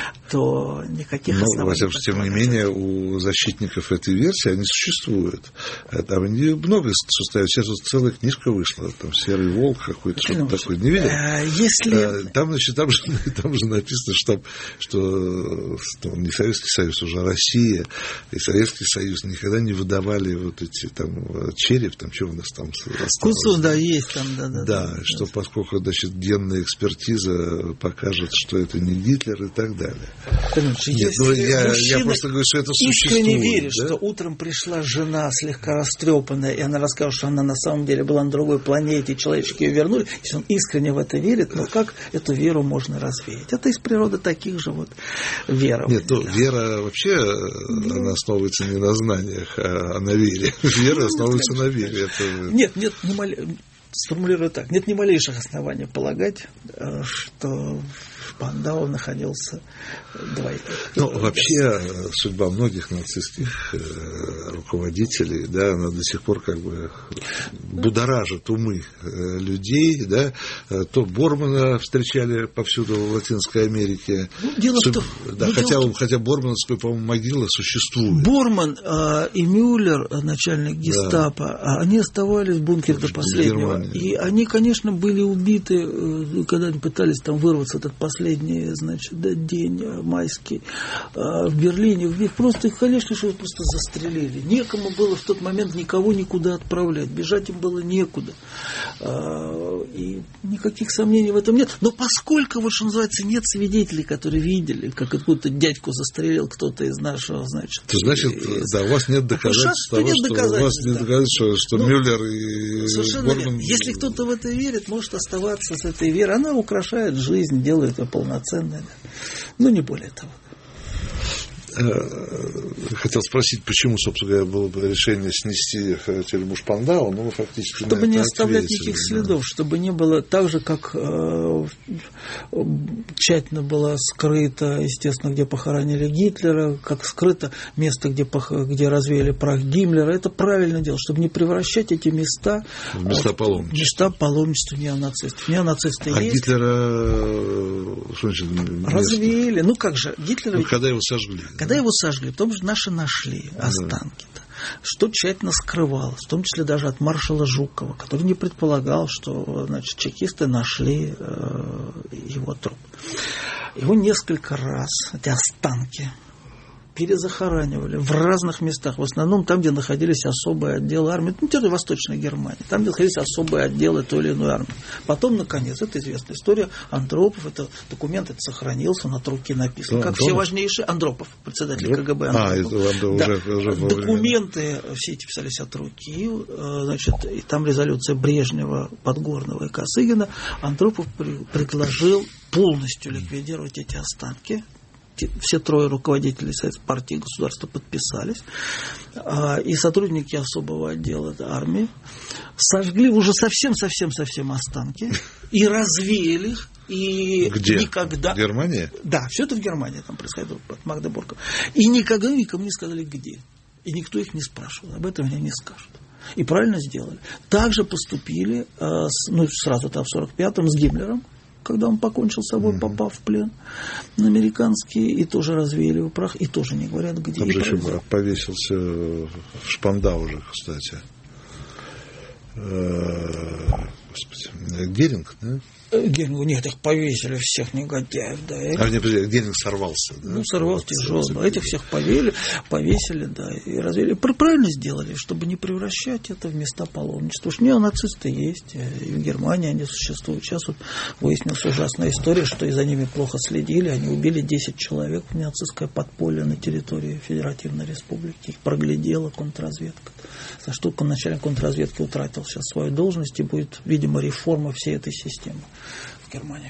то никаких ну, оснований... Во тем не менее, у защитников этой версии они существуют. Там они много составят. Сейчас вот целая книжка вышла, там «Серый волк» какой-то, что-то такое. Не видел? Если... Там, значит, там, же, там же написано, что, что, что не Советский Союз, уже Россия и Советский Союз никогда не выдавали вот эти там череп, там что у нас там осталось. Кусок, да, есть там, да, да. Да, да, что поскольку, значит, генная экспертиза покажет, что это не Гитлер и так далее. Конечно, Нет, ну, я, я просто говорю, что это существует. Искренне веришь, да? что утром пришла жена слегка растрепанная, и она рассказала, что она на самом деле была на другой планете, и человечки ее вернули. Если он искренне в это верит, но как эту веру можно развеять? Это из природы таких же вот веров. Нет, ну, вера вообще, ну, она основывается не на знаниях, а на вере. Вера ну, основывается конечно, на вере. Это... Нет, нет, не мал... сформулирую так. Нет ни малейших оснований полагать, что в Пандау находился двойник. Ну, вообще, судьба многих нацистских руководителей, да, она до сих пор как бы будоражит умы людей, да. То Бормана встречали повсюду в Латинской Америке. Ну, дело Су... в том, да, ну, хотя, дело... хотя Бормановская, по-моему, могила существует. Борман э, и Мюллер, начальник гестапо, да. Они оставались в бункере до последнего. И они, конечно, были убиты, когда они пытались там вырваться этот последний, значит, день майский в Берлине. Их просто, конечно, что просто застрелили. Некому было в тот момент никого никуда отправлять. Бежать им было некуда. И никаких сомнений в этом нет. Но поскольку, вот что называется, нет свидетелей, которые видели, как откуда-то дядьку застрелил кто-то из нашего, значит... То значит, из... да, у вас нет доказательств того, нет что... доказательств, у вас нет доказательств, что, что ну, Мюллер и Борман... Если кто-то в это верит, может оставаться с этой верой. Она украшает жизнь, делает ее полноценной. Но не более того. Хотел спросить, почему, собственно говоря, было решение снести тюрьму Шпандау, но вы фактически чтобы не оставлять ответили, никаких да. следов, чтобы не было так же, как э, тщательно было скрыто, естественно, где похоронили Гитлера, как скрыто место, где, пох... где развеяли прах Гиммлера. Это правильно делать, чтобы не превращать эти места в места паломничества. Места паломничества неонацистов. Неонацисты а есть. Гитлера что значит, развеяли. Ну как же, Гитлера... Ну, когда его сожгли. Когда его сожгли, в том же наши нашли останки-то, что тщательно скрывалось, в том числе даже от маршала Жукова, который не предполагал, что, значит, чекисты нашли э, его труп. Его несколько раз, эти останки, перезахоранивали в разных местах, в основном там, где находились особые отделы армии, ну, территория Восточной Германии, там, где находились особые отделы той или иной армии. Потом, наконец, это известная история, Андропов, это документ, это сохранился, на руке написано, как все важнейшие, Андропов, председатель КГБ Андропов. А, это, да. уже, уже документы все эти писались от руки, значит, и там резолюция Брежнева, Подгорного и Косыгина. Андропов предложил полностью ликвидировать эти останки. Все трое руководителей Советской партии и государства подписались. И сотрудники особого отдела армии сожгли уже совсем-совсем-совсем останки и развеяли их. И где? Никогда... В Германии? Да, все это в Германии там происходило, под Магдебургом. И никогда никому не сказали, где. И никто их не спрашивал. Об этом они не скажут. И правильно сделали. Так поступили, ну, сразу-то в сорок пятом с Гиммлером, когда он покончил с собой, попав в плен на американские, и тоже развеяли его прах, и тоже не говорят, где. Там же еще повесился в Шпандау уже, кстати. Господи, Геринг, да? Герингу, нет, их повесили всех негодяев, да. А не, Геринг сорвался, да? Ну, сорвался тяжело, но этих всех повесили, повесили, да, и развели. Правильно сделали, чтобы не превращать это в места паломничества. Потому что неонацисты есть, и в Германии они существуют. Сейчас вот выяснилась ужасная история, что и за ними плохо следили, они убили десять человек в неонацистское подполье на территории Федеративной Республики. Их проглядела контрразведка. За что начальник контрразведки утратил сейчас свою должность и будет, видимо, видимо, реформа всей этой системы в Германии.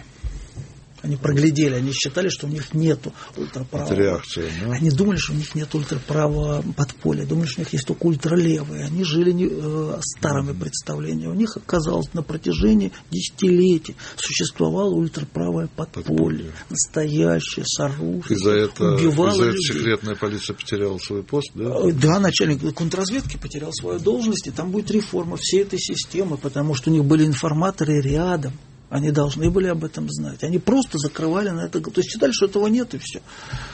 Они проглядели, они считали, что у них нету ультраправого. Это реакция, да? Они думали, что у них нет ультраправого подполья, думали, что у них есть только ультралевые. Они жили не, э, старыми mm-hmm. представлениями. У них, оказалось, на протяжении десятилетий существовало ультраправое подполье. подполье. Настоящее, с оружием. Из-за этого, убивало из-за людей. этого секретная полиция потеряла свой пост, да? Да, начальник контрразведки потерял свою должность, и там будет реформа всей этой системы, потому что у них были информаторы рядом. Они должны были об этом знать. Они просто закрывали на это. То есть считали, что этого нет, и все.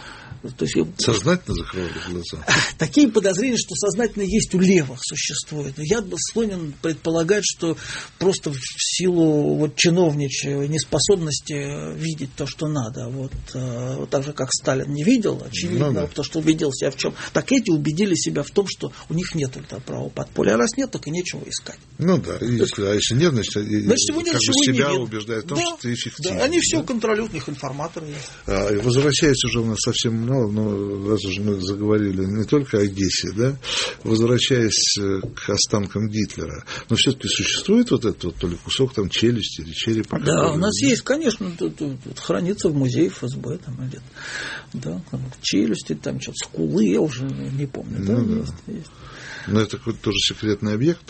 То есть, сознательно закрывали глаза? Такие подозрения, что сознательно есть у левых существует. Я склонен предполагать, что просто в силу вот, чиновничьей неспособности видеть то, что надо. Вот, вот так же, как Сталин не видел, очевидно, ну, да. потому что убедил себя в чем. Так эти убедили себя в том, что у них нет ультраправого подполья. А раз нет, так и нечего искать. Ну да, если, а если нет, значит, значит его нет, как бы себя не убеждают в том, да, что ты эффективен. Да, они да? все контролируют, у них информаторы есть. А, возвращаясь уже у нас совсем мало, но раз уже мы заговорили не только о Гессе, да, возвращаясь к останкам Гитлера, но все-таки существует вот этот вот, то ли кусок там челюсти или черепа? Да, у нас да? есть, конечно, тут, тут, тут хранится в музее эф эс бэ, там где-то, да, там, челюсти, там что-то, скулы, я уже не помню, ну, да, да. Есть, есть. Но это какой-то тоже секретный объект?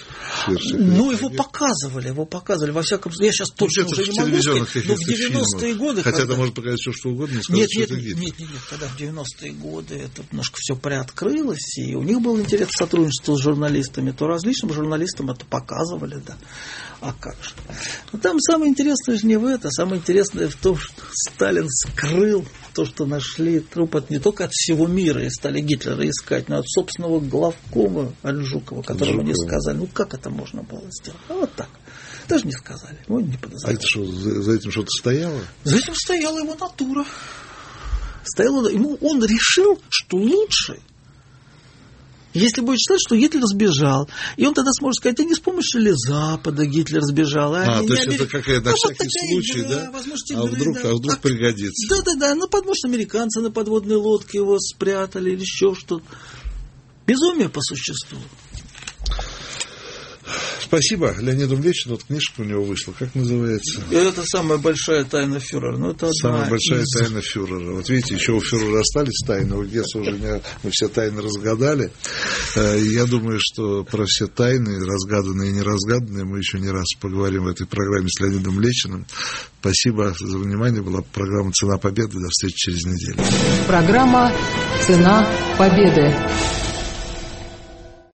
Ну, его объект. показывали, его показывали. Во всяком случае, я сейчас точно уже не могу сказать, но в девяностые годы... Хотя когда... это может показать все, что угодно, и сказать, нет, что нет, это нет, Гитлер. Нет, нет, нет, когда в девяностые годы это немножко все приоткрылось, и у них был интерес к сотрудничеству с журналистами, то различным журналистам это показывали, да. А как же? Но там самое интересное же не в этом, самое интересное в том, что Сталин скрыл то, что нашли труп от, не только от всего мира и стали Гитлера искать, но от собственного главкома Альжукова, которому не сказали. Ну, как это можно было сделать? А вот так. Даже не сказали. Ну, не подозревали. А это что, за, за этим что-то стояло? За этим стояла его натура. Стояла, ему, он решил, что лучше, если будет считать, что Гитлер сбежал, и он тогда сможет сказать, а не с помощью ли Запада Гитлер сбежал. А, а не, то не есть Америка. это какая-то на ну, всякий вот случай, игра, да? А игры, вдруг, да. а вдруг а, пригодится. Да, да, да. Ну, потому что американцы на подводной лодке его спрятали или еще что-то. Безумие по существу. Спасибо Леониду Млечину. Вот книжка у него вышла. Как называется? Это самая большая тайна фюрера. Ну, это самая большая из... тайна фюрера. Вот видите, еще у фюрера остались тайны. У Гесса уже не... мы все тайны разгадали. Я думаю, что про все тайны, разгаданные и неразгаданные, мы еще не раз поговорим в этой программе с Леонидом Млечиным. Спасибо за внимание. Была программа «Цена победы». До встречи через неделю. Программа «Цена победы».